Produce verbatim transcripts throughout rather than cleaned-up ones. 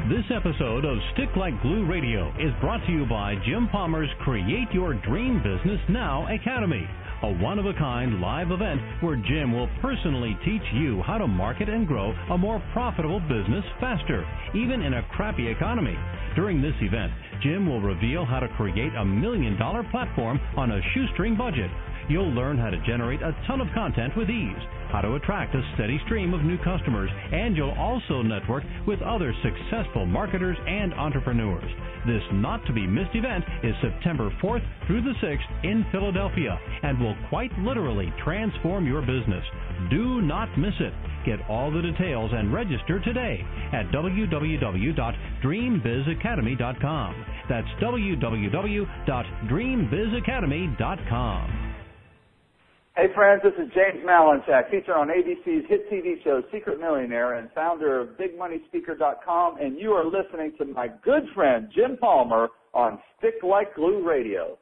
This episode of Stick Like Glue Radio is brought to you by Jim Palmer's Create Your Dream Business Now Academy, a one-of-a-kind live event where Jim will personally teach you how to market and grow a more profitable business faster, even in a crappy economy. During this event, Jim will reveal how to create a million-dollar platform on a shoestring budget. You'll learn how to generate a ton of content with ease, how to attract a steady stream of new customers, and you'll also network with other successful marketers and entrepreneurs. This not-to-be-missed event is September fourth through the sixth in Philadelphia and will quite literally transform your business. Do not miss it. Get all the details and register today at w w w dot dream biz academy dot com. That's w w w dot dream biz academy dot com. Hey friends, this is James Malinchak, featured on A B C's hit T V show Secret Millionaire and founder of big money speaker dot com, and you are listening to my good friend Jim Palmer on Stick Like Glue Radio.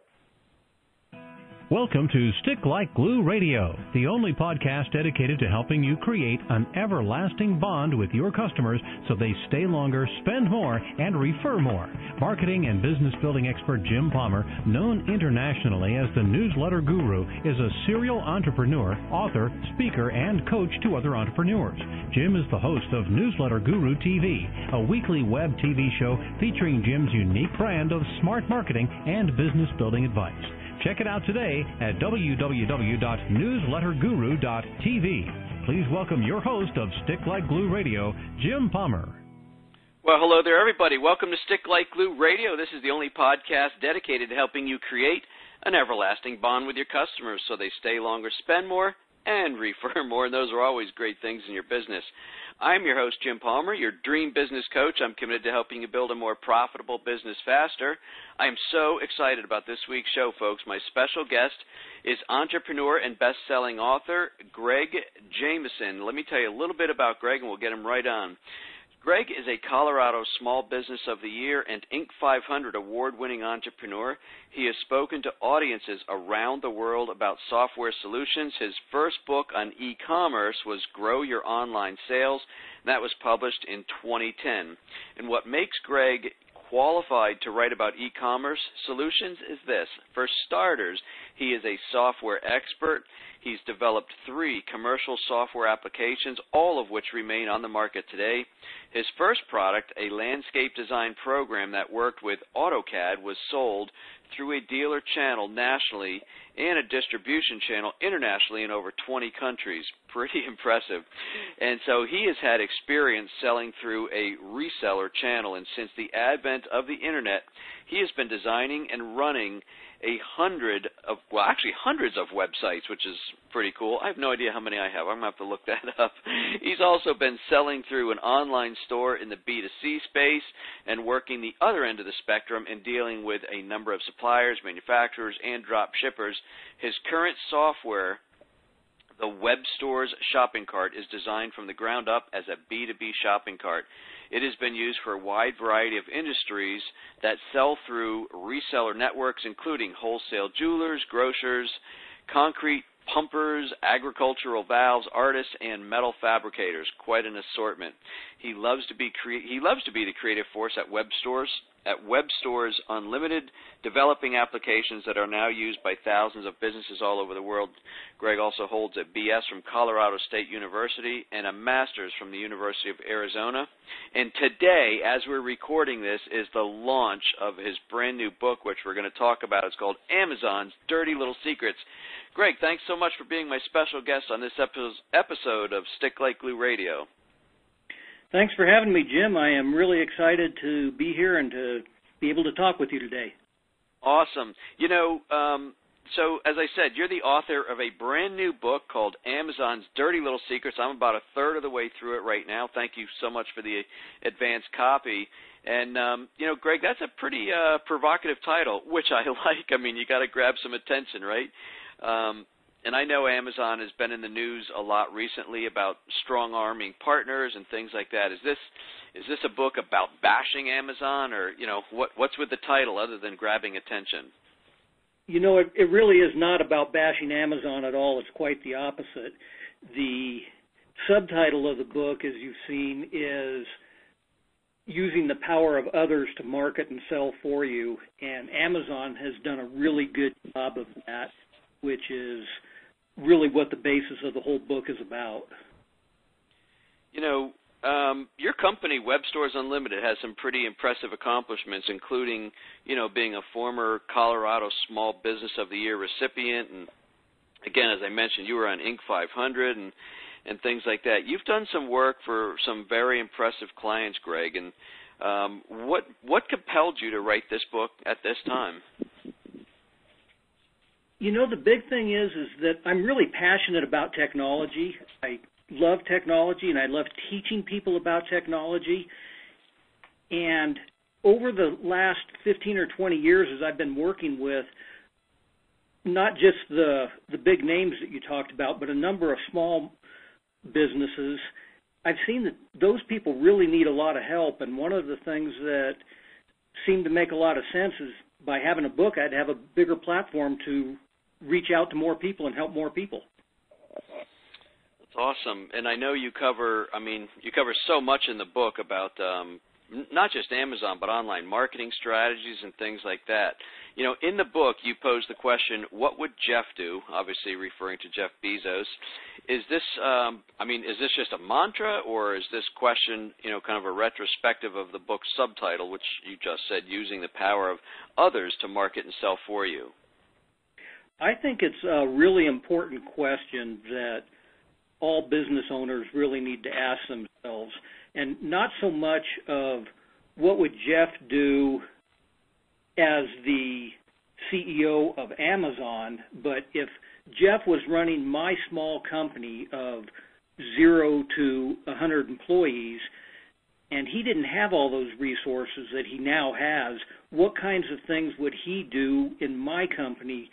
Welcome to Stick Like Glue Radio, the only podcast dedicated to helping you create an everlasting bond with your customers so they stay longer, spend more, and refer more. Marketing and business building expert Jim Palmer, known internationally as the Newsletter Guru, is a serial entrepreneur, author, speaker, and coach to other entrepreneurs. Jim is the host of Newsletter Guru T V, a weekly web T V show featuring Jim's unique brand of smart marketing and business building advice. Check it out today at w w w dot newsletter guru dot t v. Please welcome your host of Stick Like Glue Radio, Jim Palmer. Well, hello there, everybody. Welcome to Stick Like Glue Radio. This is the only podcast dedicated to helping you create an everlasting bond with your customers so they stay longer, spend more, and refer more. And those are always great things in your business. I'm your host, Jim Palmer, your dream business coach. I'm committed to helping you build a more profitable business faster. I'm so excited about this week's show, folks. My special guest is entrepreneur and best-selling author Greg Jameson. Let me tell you a little bit about Greg, and we'll get him right on. Greg is a Colorado Small Business of the Year and Inc five hundred award-winning entrepreneur. He has spoken to audiences around the world about software solutions. His first book on e-commerce was Grow Your Online Sales. That was published in twenty ten. And what makes Greg qualified to write about e-commerce solutions is this. For starters, he is a software expert. He's developed three commercial software applications, all of which remain on the market today. His first product, a landscape design program that worked with AutoCAD, was sold through a dealer channel nationally and a distribution channel internationally in over twenty countries. Pretty impressive. And so he has had experience selling through a reseller channel, and since the advent of the Internet, he has been designing and running a hundred of, well, actually hundreds of websites, which is pretty cool. I have no idea how many I have. I'm going to have to look that up. He's also been selling through an online store in the B two C space and working the other end of the spectrum and dealing with a number of suppliers, manufacturers, and drop shippers. His current software, the WebStores shopping cart, is designed from the ground up as a B two B shopping cart. It has been used for a wide variety of industries that sell through reseller networks, including wholesale jewelers, grocers, concrete pumpers, agricultural valves, artists, and metal fabricators. Quite an assortment. He loves to be crea- he loves to be the creative force at WebStores. At WebStores Unlimited, developing applications that are now used by thousands of businesses all over the world. Greg also holds a B S from Colorado State University and a master's from the University of Arizona. And today, as we're recording this, is the launch of his brand new book, which we're going to talk about. It's called Amazon's Dirty Little Secrets. Greg, thanks so much for being my special guest on this episode of Stick Like Glue Radio. Thanks for having me, Jim. I am really excited to be here and to be able to talk with you today. Awesome. You know, um, so as I said, you're the author of a brand new book called Amazon's Dirty Little Secrets. I'm about a third of the way through it right now. Thank you so much for the advanced copy. And, um, you know, Greg, that's a pretty uh, provocative title, which I like. I mean, you got to grab some attention, right? Um, and I know Amazon has been in the news a lot recently about strong-arming partners and things like that. Is this is this a book about bashing Amazon, or, you know, what what's with the title other than grabbing attention? You know, it, it really is not about bashing Amazon at all. It's quite the opposite. The subtitle of the book, as you've seen, is Using the power of others to market and sell for you, and Amazon has done a really good job of that, which is really what the basis of the whole book is about. You know, um, your company, Web Stores Unlimited, has some pretty impressive accomplishments, including, you know, being a former Colorado Small Business of the Year recipient, and again, as I mentioned, you were on Inc five hundred and, and things like that. You've done some work for some very impressive clients, Greg, and um, what what compelled you to write this book at this time? You know, the big thing is is that I'm really passionate about technology. I love technology, and I love teaching people about technology. And over the last fifteen or twenty years, as I've been working with not just the the big names that you talked about, but a number of small businesses, I've seen that those people really need a lot of help. And one of the things that seemed to make a lot of sense is by having a book, I'd have a bigger platform to reach out to more people and help more people. That's awesome. And I know you cover, I mean, you cover so much in the book about um, not just Amazon, but online marketing strategies and things like that. You know, in the book, you pose the question, what would Jeff do? Obviously referring to Jeff Bezos. Is this, um, I mean, is this just a mantra, or is this question, you know, kind of a retrospective of the book's subtitle, which you just said, using the power of others to market and sell for you? I think it's a really important question that all business owners really need to ask themselves, and not so much of what would Jeff do as the C E O of Amazon, but if Jeff was running my small company of zero to one hundred employees and he didn't have all those resources that he now has, what kinds of things would he do in my company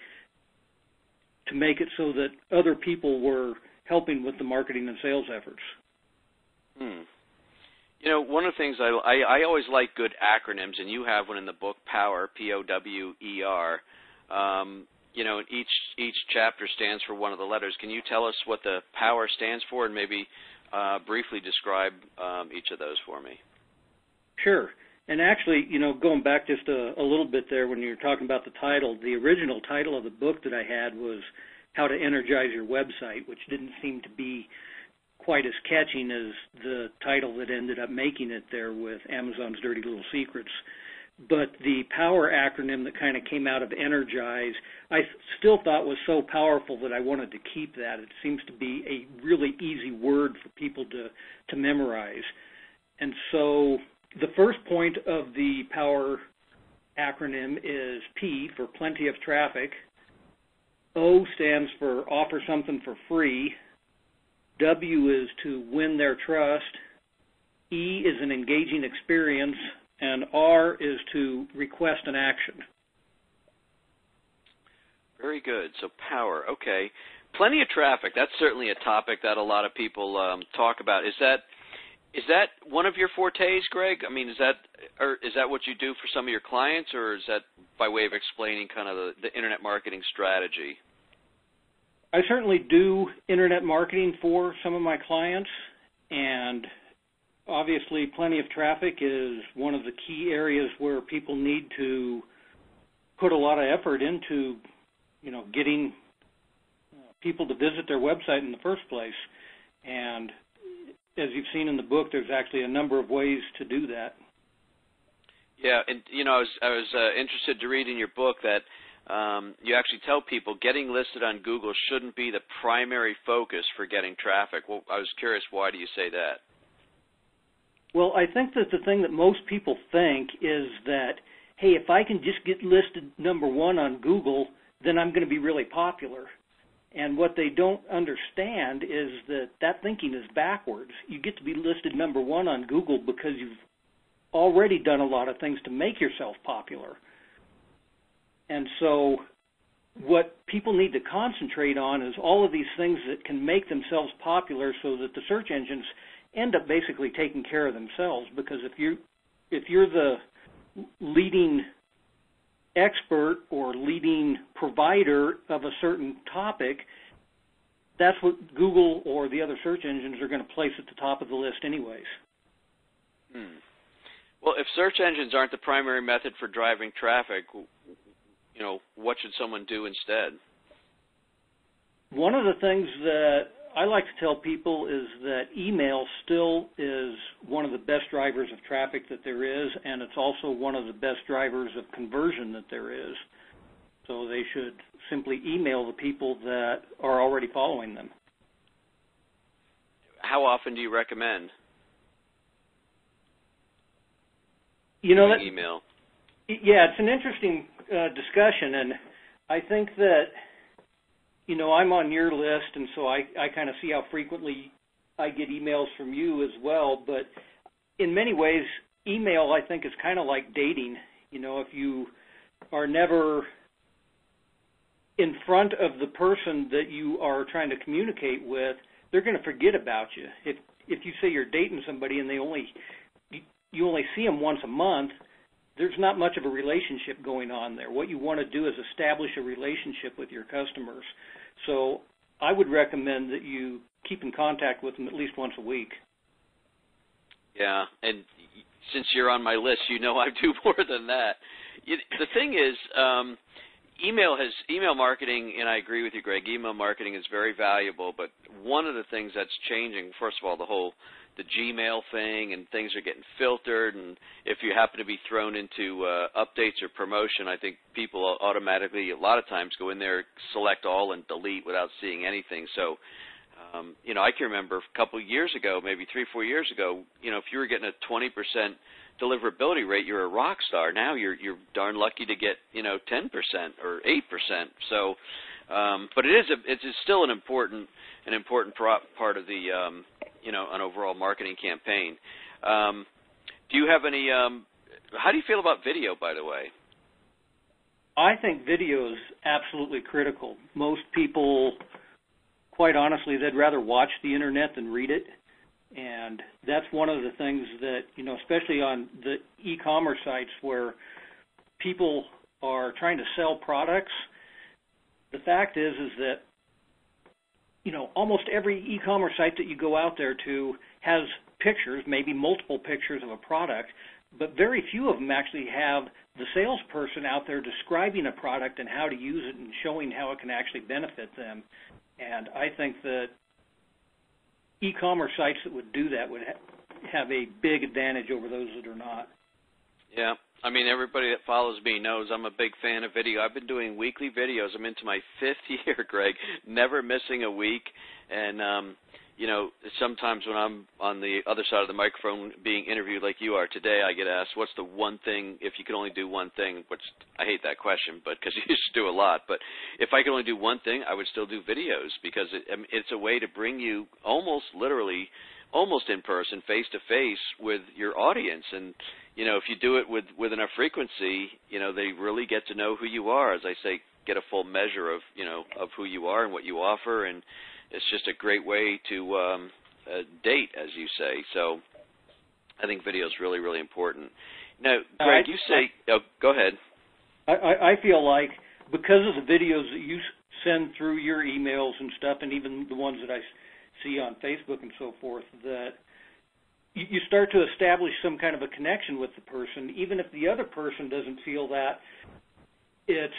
to make it so that other people were helping with the marketing and sales efforts? Hmm. You know, one of the things I, I, I always like good acronyms, and you have one in the book, POWER, P O W E R. Um, you know, each each chapter stands for one of the letters. Can you tell us what the POWER stands for, and maybe uh, briefly describe um, each of those for me? Sure. And actually, you know, going back just a, a little bit there when you were talking about the title, the original title of the book that I had was How to Energize Your Website, which didn't seem to be quite as catching as the title that ended up making it there with Amazon's Dirty Little Secrets. But the POWER acronym that kind of came out of Energize, I still thought was so powerful that I wanted to keep that. It seems to be a really easy word for people to, to memorize. And so the first point of the POWER acronym is P for plenty of traffic. O stands for offer something for free. W is to win their trust. E is an engaging experience. And R is to request an action. Very good. So POWER. Okay. Plenty of traffic. That's certainly a topic that a lot of people um, talk about. Is that is that one of your fortes, Greg? I mean, is that or is that what you do for some of your clients, or is that by way of explaining kind of the, the internet marketing strategy? I certainly do internet marketing for some of my clients, and obviously plenty of traffic is one of the key areas where people need to put a lot of effort into, you know, getting people to visit their website in the first place. And as you've seen in the book, there's actually a number of ways to do that. Yeah, and, you know, I was, I was uh, interested to read in your book that Um, you actually tell people getting listed on Google shouldn't be the primary focus for getting traffic. Well, I was curious, why do you say that? Well, I think that the thing that most people think is that, hey, if I can just get listed number one on Google, then I'm going to be really popular. And what they don't understand is that that thinking is backwards. You get to be listed number one on Google because you've already done a lot of things to make yourself popular. And so what people need to concentrate on is all of these things that can make themselves popular so that the search engines end up basically taking care of themselves. Because if you if you're the leading expert or leading provider of a certain topic, that's what Google or the other search engines are going to place at the top of the list anyways. Hmm. Well, if search engines aren't the primary method for driving traffic, you know, what should someone do instead? One of the things that I like to tell people is that email still is one of the best drivers of traffic that there is, and it's also one of the best drivers of conversion that there is. So they should simply email the people that are already following them. How often do you recommend? You know, that, email. Yeah, it's an interesting uh, discussion, and I think that, you know, I'm on your list, and so I, I kind of see how frequently I get emails from you as well, but in many ways, email, I think, is kind of like dating. You know, if you are never in front of the person that you are trying to communicate with, they're going to forget about you. If if you say you're dating somebody and they only you only see them once a month, there's not much of a relationship going on there. What you want to do is establish a relationship with your customers. So I would recommend that you keep in contact with them at least once a week. Yeah, and since you're on my list, you know I do more than that. You, the thing is, um, email has email marketing, and I agree with you, Greg. Email marketing is very valuable, but one of the things that's changing, first of all, the whole the Gmail thing, and things are getting filtered, and if you happen to be thrown into uh, updates or promotion, I think people automatically, a lot of times, go in there, select all, and delete without seeing anything. So, um, you know, I can remember a couple of years ago, maybe three, four years ago, you know, if you were getting a twenty percent deliverability rate, you're a rock star. Now you're you're darn lucky to get, you know, ten percent or eight percent. So, um, but it is a, it's still an important an important pro- part of the um, you know, an overall marketing campaign. Um, do you have any? Um, how do you feel about video, by the way? I think video is absolutely critical. Most people, quite honestly, they'd rather watch the internet than read it. And that's one of the things that, you know, especially on the e-commerce sites where people are trying to sell products, the fact is is that, you know, almost every e-commerce site that you go out there to has pictures, maybe multiple pictures of a product, but very few of them actually have the salesperson out there describing a product and how to use it and showing how it can actually benefit them. And I think that e-commerce sites that would do that would ha- have a big advantage over those that are not. Yeah. I mean, everybody that follows me knows I'm a big fan of video. I've been doing weekly videos. I'm into my fifth year, Greg, never missing a week. And, um, you know, sometimes when I'm on the other side of the microphone being interviewed like you are today, I get asked, what's the one thing, if you could only do one thing, which I hate that question, but because you used to do a lot. But if I could only do one thing, I would still do videos because it, I mean, it's a way to bring you almost literally, almost in person, face-to-face with your audience. And, you know, if you do it with, with enough frequency, you know, they really get to know who you are. As I say, get a full measure of, you know, of who you are and what you offer. And it's just a great way to um, uh, date, as you say. So I think video is really, really important. Now, Greg, you say – oh, go ahead. I, I feel like because of the videos that you send through your emails and stuff, and even the ones that I see on Facebook and so forth, that you start to establish some kind of a connection with the person, even if the other person doesn't feel that. It's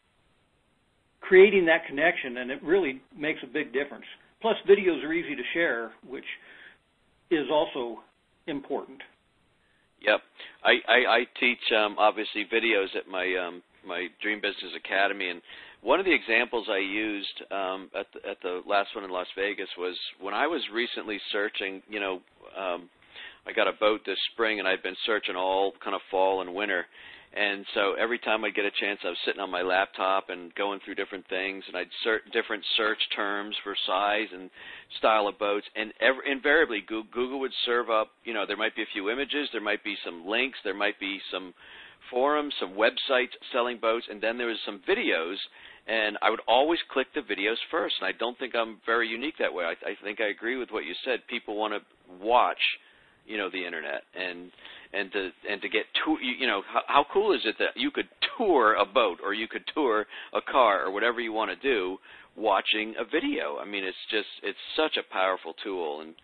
creating that connection, and it really makes a big difference. Plus, videos are easy to share, which is also important. Yep. I, I, I teach, um, obviously, videos at my um, my Dream Business Academy, and one of the examples I used um, at, the, at the last one in Las Vegas was when I was recently searching, you know, um, I got a boat this spring, and I'd been searching all kind of fall and winter. And so every time I get a chance, I was sitting on my laptop and going through different things, and I'd search different search terms for size and style of boats. And every, invariably, Google would serve up, you know, there might be a few images, there might be some links, there might be some forums, some websites selling boats, and then there was some videos. And I would always click the videos first, and I don't think I'm very unique that way. I, I think I agree with what you said. People want to watch, you know, the internet, and and to and to get to, you know, how, how cool is it that you could tour a boat or you could tour a car or whatever you want to do watching a video? I mean, it's just it's such a powerful tool, and I'm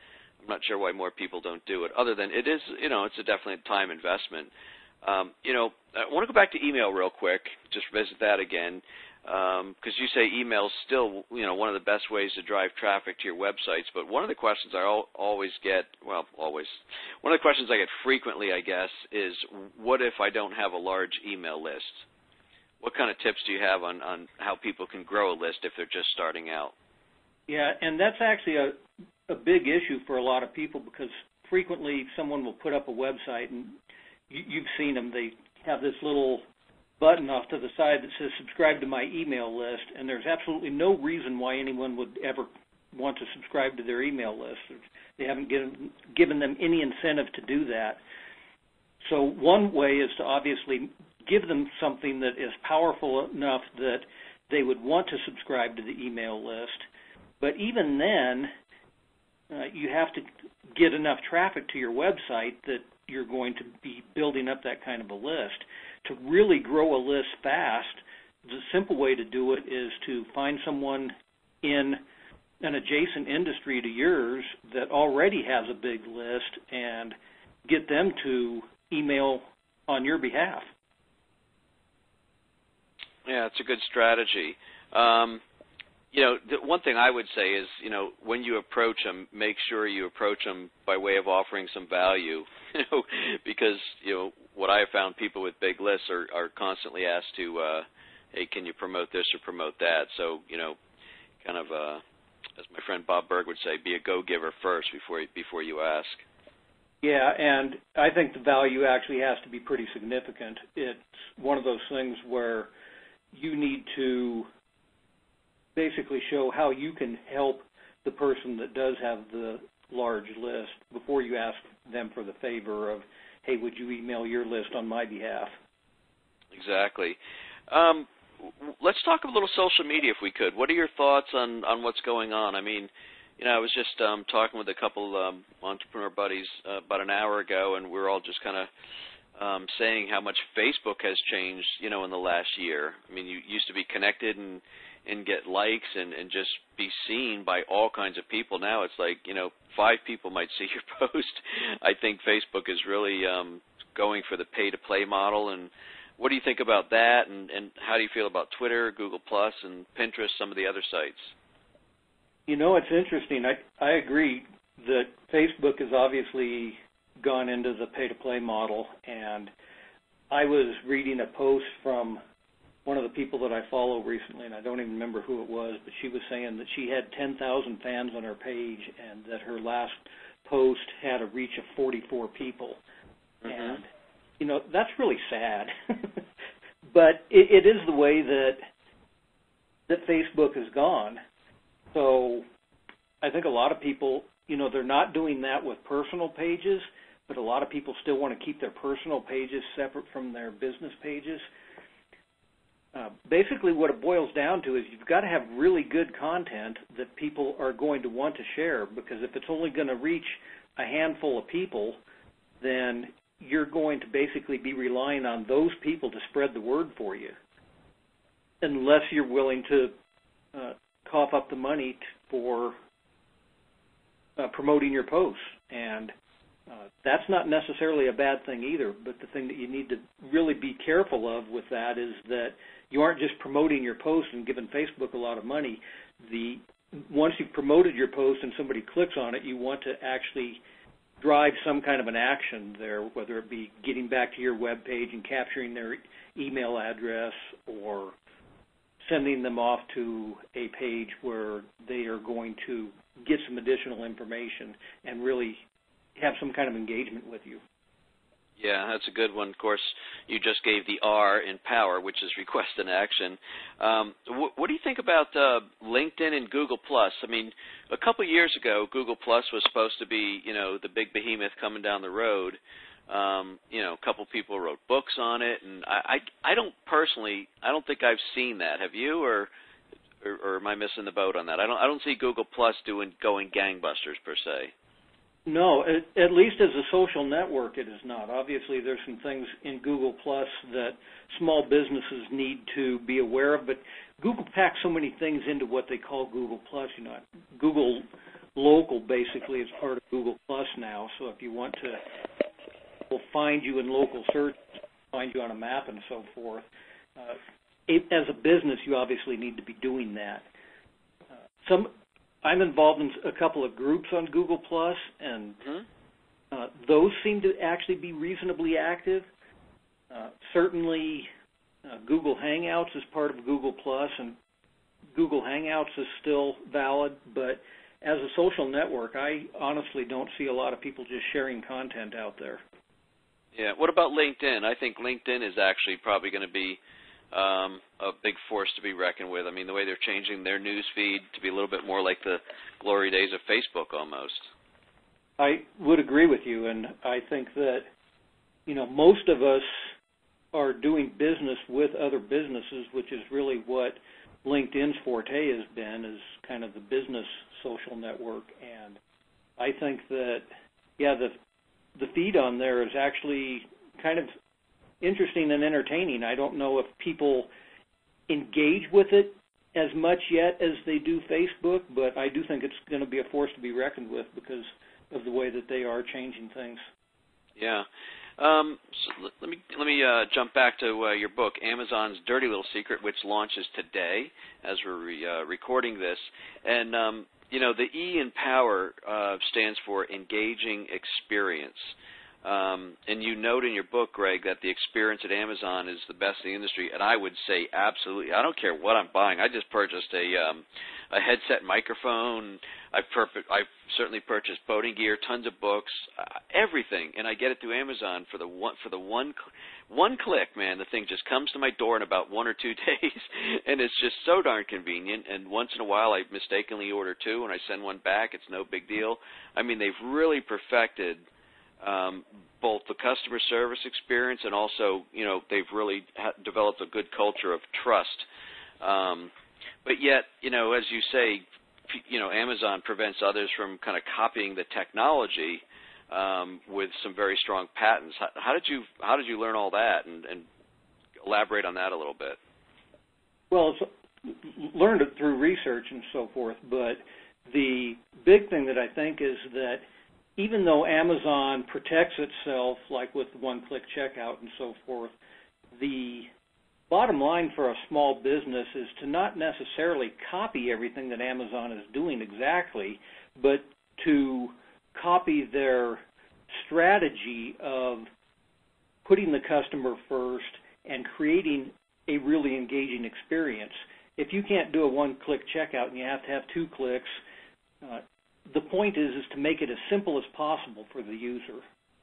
I'm not sure why more people don't do it, other than it is, you know, it's a definitely a time investment. Um, you know, I want to go back to email real quick, just visit that again, because um, you say email is still, you know, one of the best ways to drive traffic to your websites. But one of the questions I al- always get, well, always, one of the questions I get frequently, I guess, is what if I don't have a large email list? What kind of tips do you have on, on how people can grow a list if they're just starting out? Yeah, and that's actually a, a big issue for a lot of people, because frequently someone will put up a website, and you, you've seen them, they have this little button off to the side that says subscribe to my email list, and there's absolutely no reason why anyone would ever want to subscribe to their email list. They haven't given, given them any incentive to do that. So one way is to obviously give them something that is powerful enough that they would want to subscribe to the email list. But even then, uh, you have to get enough traffic to your website that you're going to be building up that kind of a list. To really grow a list fast, the simple way to do it is to find someone in an adjacent industry to yours that already has a big list and get them to email on your behalf. Yeah, it's a good strategy. Um, you know, the one thing I would say is, you know, when you approach them, make sure you approach them by way of offering some value, you know, because, you know, what I have found, people with big lists are, are constantly asked to, uh, hey, can you promote this or promote that? So, you know, kind of, uh, as my friend Bob Berg would say, be a go-giver first before before you ask. Yeah, and I think the value actually has to be pretty significant. It's one of those things where you need to basically show how you can help the person that does have the large list before you ask them for the favor of, hey, would you email your list on my behalf? Exactly. Um, let's talk a little social media if we could. What are your thoughts on, on what's going on? I mean, you know, I was just um, talking with a couple um, entrepreneur buddies uh, about an hour ago, and we were all just kind of um, saying how much Facebook has changed, you know, in the last year. I mean, you used to be connected and, and get likes and, and just be seen by all kinds of people. Now it's like, you know, five people might see your post. I think Facebook is really um, going for the pay-to-play model. And what do you think about that, and, and how do you feel about Twitter, Google Plus, and Pinterest, some of the other sites? You know, it's interesting. I, I agree that Facebook has obviously gone into the pay-to-play model, and I was reading a post from one of the people that I follow recently, and I don't even remember who it was, but she was saying that she had ten thousand fans on her page and that her last post had a reach of forty-four people. Mm-hmm. And, you know, that's really sad. But it, it is the way that that Facebook has gone. So I think a lot of people, you know, they're not doing that with personal pages, but a lot of people still want to keep their personal pages separate from their business pages. Uh, basically what it boils down to is you've got to have really good content that people are going to want to share, because if it's only going to reach a handful of people, then you're going to basically be relying on those people to spread the word for you, unless you're willing to uh, cough up the money t- for uh, promoting your posts. And uh, that's not necessarily a bad thing either, but the thing that you need to really be careful of with that is that you aren't just promoting your post and giving Facebook a lot of money. The once you've promoted your post and somebody clicks on it, you want to actually drive some kind of an action there, whether it be getting back to your web page and capturing their email address, or sending them off to a page where they are going to get some additional information and really have some kind of engagement with you. Yeah, that's a good one. Of course, you just gave the R in power, which is request an action. Um, wh- what do you think about uh, LinkedIn and Google Plus? I mean, a couple of years ago, Google Plus was supposed to be, you know, the big behemoth coming down the road. Um, you know, a couple of people wrote books on it, and I, I, I don't personally, I don't think I've seen that. Have you, or, or, or am I missing the boat on that? I don't, I don't see Google Plus doing going gangbusters per se. No, at, at least as a social network, it is not. Obviously, there's some things in Google Plus that small businesses need to be aware of, but Google packs so many things into what they call Google Plus. You know, Google local basically is part of Google Plus now. So if you want to, we'll find you in local search, find you on a map and so forth. Uh, it, as a business, you obviously need to be doing that. Uh, some, I'm involved in a couple of groups on Google Plus, and uh, those seem to actually be reasonably active. Uh, certainly, uh, Google Hangouts is part of Google Plus, and Google Hangouts is still valid, but as a social network, I honestly don't see a lot of people just sharing content out there. Yeah. What about LinkedIn? I think LinkedIn is actually probably going to be um, a big force to be reckoned with. I mean, the way they're changing their news feed to be a little bit more like the glory days of Facebook almost. I would agree with you, and I think that, you know, most of us are doing business with other businesses, which is really what LinkedIn's forte has been, is kind of the business social network. And I think that, yeah, the the feed on there is actually kind of interesting and entertaining. I don't know if people engage with it as much yet as they do Facebook, but I do think it's going to be a force to be reckoned with because of the way that they are changing things. Yeah. Um, so let me let me uh, jump back to uh, your book, Amazon's Dirty Little Secret, which launches today as we're re, uh, recording this. And, um, you know, the E in power uh, stands for engaging experience. Um, and you note in your book, Greg, that the experience at Amazon is the best in the industry, and I would say absolutely. I don't care what I'm buying. I just purchased a um, a headset microphone. I've, perp- I've certainly purchased boating gear, tons of books, uh, everything, and I get it through Amazon for the one for the one cl- one click. Man, the thing just comes to my door in about one or two days, and it's just so darn convenient. And once in a while, I mistakenly order two, and I send one back. It's no big deal. I mean, they've really perfected Um, both the customer service experience and also, you know, they've really ha- developed a good culture of trust. Um, but yet, you know, as you say, you know, Amazon prevents others from kind of copying the technology um, with some very strong patents. How, how did you how did you learn all that, and, and elaborate on that a little bit? Well, it's learned it through research and so forth, but the big thing that I think is that even though Amazon protects itself, like with one-click checkout and so forth, the bottom line for a small business is to not necessarily copy everything that Amazon is doing exactly, but to copy their strategy of putting the customer first and creating a really engaging experience. If you can't do a one-click checkout and you have to have two clicks, uh, the point is is to make it as simple as possible for the user.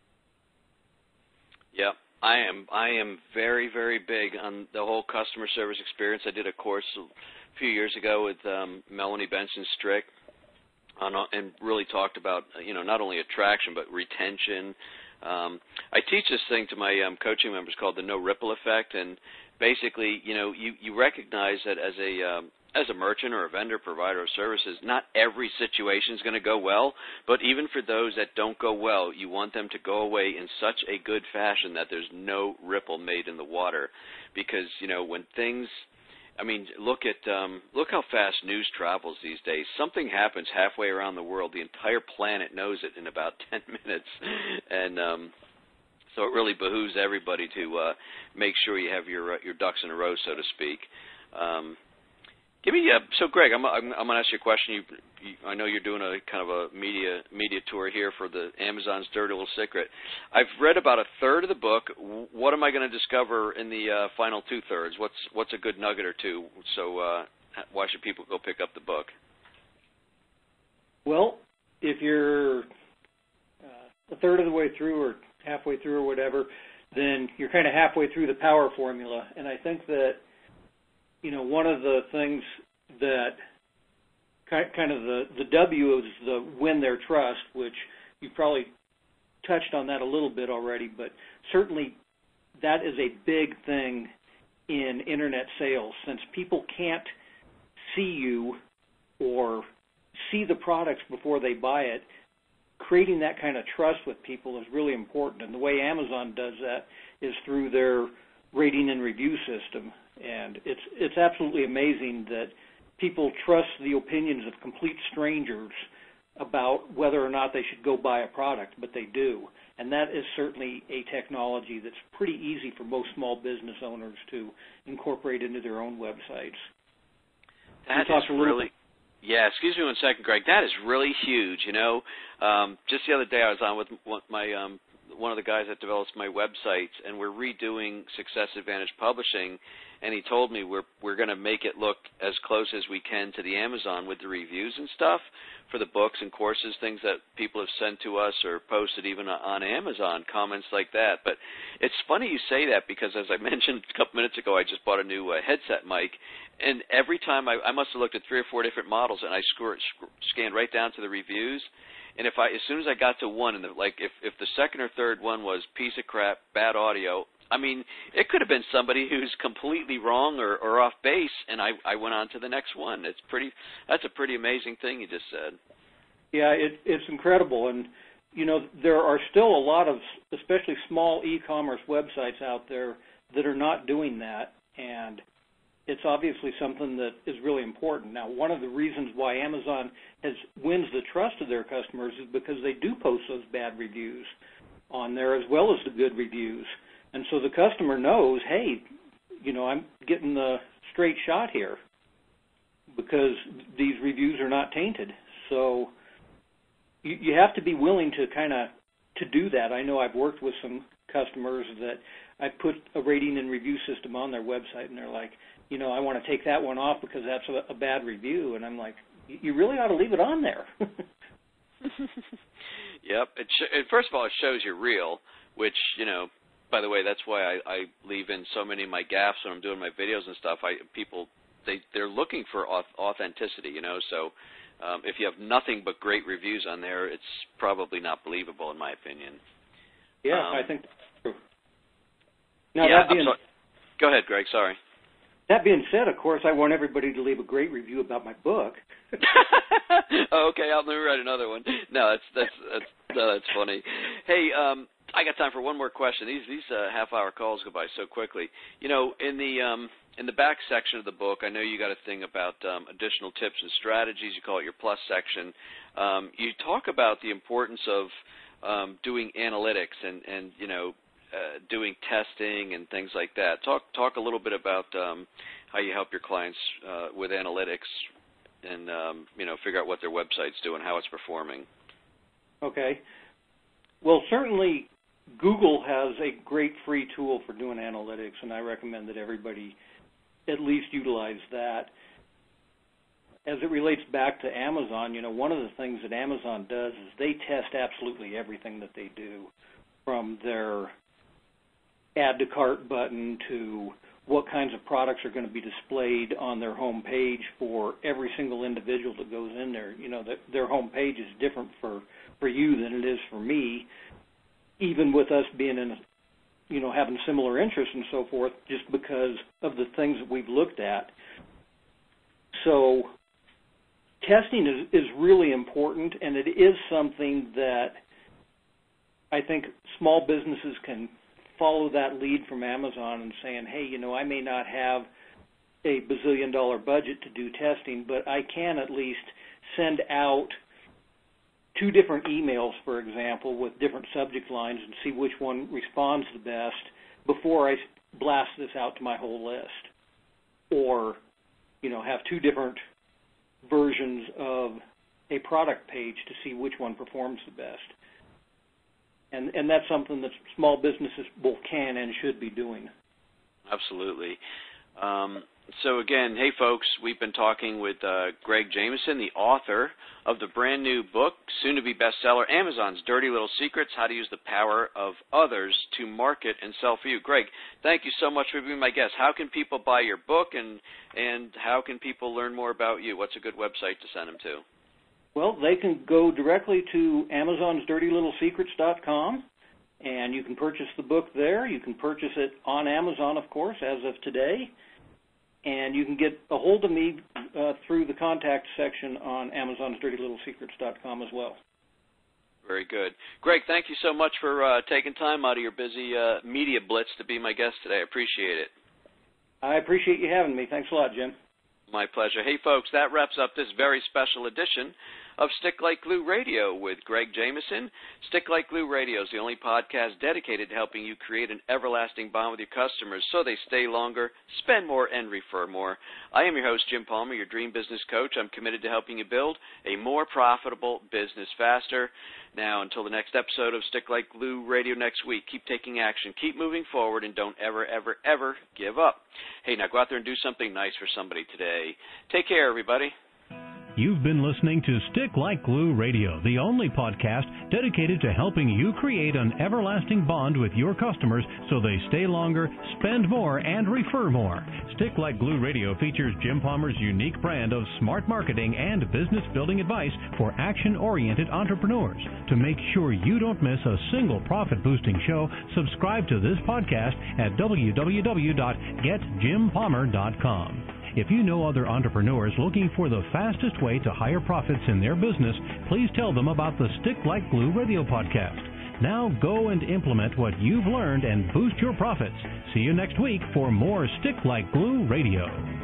Yeah, I am. I am very, very big on the whole customer service experience. I did a course a few years ago with um, Melanie Benson Strick, on, and really talked about, you know, not only attraction but retention. Um, I teach this thing to my um, coaching members called the no ripple effect, and basically, you know, you, you recognize that as a um, as a merchant or a vendor provider of services, not every situation is going to go well, but even for those that don't go well, you want them to go away in such a good fashion that there's no ripple made in the water. Because, you know, when things, I mean, look at um, look how fast news travels these days. Something happens halfway around the world, the entire planet knows it in about ten minutes. And um, so it really behooves everybody to uh, make sure you have your, uh, your ducks in a row, so to speak. Um, Give me, uh, so Greg, I'm, I'm, I'm going to ask you a question. You, you, I know you're doing a kind of a media media tour here for the Amazon's Dirty Little Secret. I've read about a third of the book. What am I going to discover in the uh, final two thirds? What's what's a good nugget or two? So uh, why should people go pick up the book? Well, if you're uh, a third of the way through or halfway through or whatever, then you're kind of halfway through the power formula. And I think that, you know, one of the things that kind of the, the W is the win their trust, which you've probably touched on that a little bit already, but certainly that is a big thing in Internet sales. Since people can't see you or see the products before they buy it, creating that kind of trust with people is really important. And the way Amazon does that is through their rating and review system. And it's it's absolutely amazing that people trust the opinions of complete strangers about whether or not they should go buy a product, but they do. And that is certainly a technology that's pretty easy for most small business owners to incorporate into their own websites. That is really, yeah, excuse me one second, Greg. That is really huge, you know. Um, just the other day I was on with my um, one of the guys that develops my websites, and we're redoing Success Advantage Publishing, and he told me we're we're going to make it look as close as we can to the Amazon with the reviews and stuff for the books and courses, things that people have sent to us or posted even on Amazon, comments like that. But it's funny you say that because, as I mentioned a couple minutes ago, I just bought a new uh, headset mic, and every time I, I must have looked at three or four different models, and I sc- sc- scanned right down to the reviews. And if I, as soon as I got to one, and the, like if, if the second or third one was piece of crap, bad audio, I mean, it could have been somebody who's completely wrong or, or off base, and I, I went on to the next one. It's pretty. That's a pretty amazing thing you just said. Yeah, it, it's incredible, and you know there are still a lot of, especially small e-commerce websites out there that are not doing that, and it's obviously something that is really important. Now, one of the reasons why Amazon has wins the trust of their customers is because they do post those bad reviews on there as well as the good reviews. And so the customer knows, hey, you know, I'm getting the straight shot here because these reviews are not tainted. So you, you have to be willing to kind of to do that. I know I've worked with some customers that I put a rating and review system on their website, and they're like, you know, I want to take that one off because that's a, a bad review. And I'm like, you really ought to leave it on there. Yep. It sh- it, first of all, it shows you're real, which, you know, by the way, that's why I, I leave in so many of my gaps when I'm doing my videos and stuff. I people, they, they're looking for authenticity, you know, so um, if you have nothing but great reviews on there, it's probably not believable in my opinion. Yeah, um, I think that's true. Now, yeah, that being, so, go ahead, Greg, sorry. That being said, of course, I want everybody to leave a great review about my book. Oh, okay, I'll never write another one. No, that's that's that's, no, that's funny. Hey, um, I got time for one more question. These these uh, half-hour calls go by so quickly. You know, in the um, in the back section of the book, I know you got a thing about um, additional tips and strategies. You call it your plus section. Um, you talk about the importance of um, doing analytics and and you know. Uh, doing testing and things like that. Talk talk a little bit about um, how you help your clients uh, with analytics and um, you know figure out what their website's doing, how it's performing. Okay. Well, certainly Google has a great free tool for doing analytics, and I recommend that everybody at least utilize that. As it relates back to Amazon, you know, one of the things that Amazon does is they test absolutely everything that they do, from their add to cart button to what kinds of products are going to be displayed on their home page for every single individual that goes in there. You know, that their home page is different for, for you than it is for me, even with us being in, you know, having similar interests and so forth, just because of the things that we've looked at. So testing is, is really important, and it is something that I think small businesses can follow that lead from Amazon and saying, hey, you know, I may not have a bazillion dollar budget to do testing, but I can at least send out two different emails, for example, with different subject lines and see which one responds the best before I blast this out to my whole list. Or, you know, have two different versions of a product page to see which one performs the best. And, and that's something that small businesses both can and should be doing. Absolutely. Um, so, again, hey, folks, we've been talking with uh, Greg Jameson, the author of the brand new book, soon-to-be bestseller, Amazon's Dirty Little Secrets, How to Use the Power of Others to Market and Sell for You. Greg, thank you so much for being my guest. How can people buy your book, and, and how can people learn more about you? What's a good website to send them to? Well, they can go directly to Amazon's Dirty Little Secrets dot com, and you can purchase the book there. You can purchase it on Amazon, of course, as of today. And you can get a hold of me uh, through the contact section on Amazon's Dirty Little Secrets dot com as well. Very good. Greg, thank you so much for uh, taking time out of your busy uh, media blitz to be my guest today. I appreciate it. I appreciate you having me. Thanks a lot, Jim. My pleasure. Hey, folks, that wraps up this very special edition of Stick Like Glue Radio with Greg Jameson. Stick Like Glue Radio is the only podcast dedicated to helping you create an everlasting bond with your customers so they stay longer, spend more, and refer more. I am your host, Jim Palmer, your dream business coach. I'm committed to helping you build a more profitable business faster. Now, until the next episode of Stick Like Glue Radio next week, keep taking action, keep moving forward, and don't ever, ever, ever give up. Hey, now go out there and do something nice for somebody today. Take care, everybody. You've been listening to Stick Like Glue Radio, the only podcast dedicated to helping you create an everlasting bond with your customers so they stay longer, spend more, and refer more. Stick Like Glue Radio features Jim Palmer's unique brand of smart marketing and business building advice for action-oriented entrepreneurs. To make sure you don't miss a single profit-boosting show, subscribe to this podcast at w w w dot get jim palmer dot com. If you know other entrepreneurs looking for the fastest way to higher profits in their business, please tell them about the Stick Like Glue Radio podcast. Now go and implement what you've learned and boost your profits. See you next week for more Stick Like Glue Radio.